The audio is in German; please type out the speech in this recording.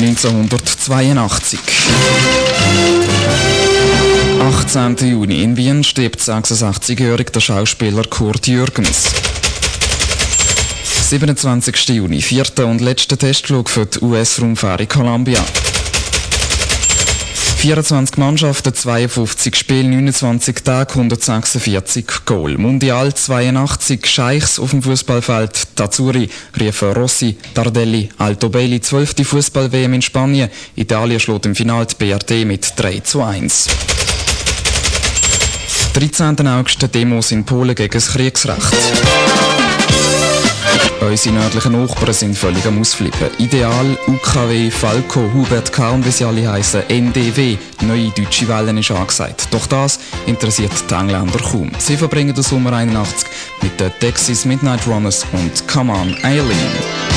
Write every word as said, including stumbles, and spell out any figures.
neunzehnhundertzweiundachtzig. achtzehnten Juni in Wien stirbt sechsundsechzigjährig der Schauspieler Kurt Jürgens. siebenundzwanzigsten Juni, vierter und letzter Testflug für die U S-Raumfähre Columbia. vierundzwanzig Mannschaften, zweiundfünfzig Spiele, neunundzwanzig Tage, hundertsechsundvierzig Goal. Mundial zweiundachtzig, Scheichs auf dem Fußballfeld, Tazzurri, riefen Rossi, Tardelli, Altobelli, zwölfte Fußball-W M in Spanien. Italien schlägt im Finale die B R D mit drei zu eins. dreizehnten August Demos in Polen gegen das Kriegsrecht. Unsere nördlichen Nachbarn sind völlig am Ausflippen. Ideal, U K W, Falco, Hubert K. und wie sie alle heissen, N D W. Neue deutsche Wellen ist angesagt. Doch das interessiert die Engländer kaum. Sie verbringen den Sommer einundachtzig mit den Texas Midnight Runners und Come On Eileen.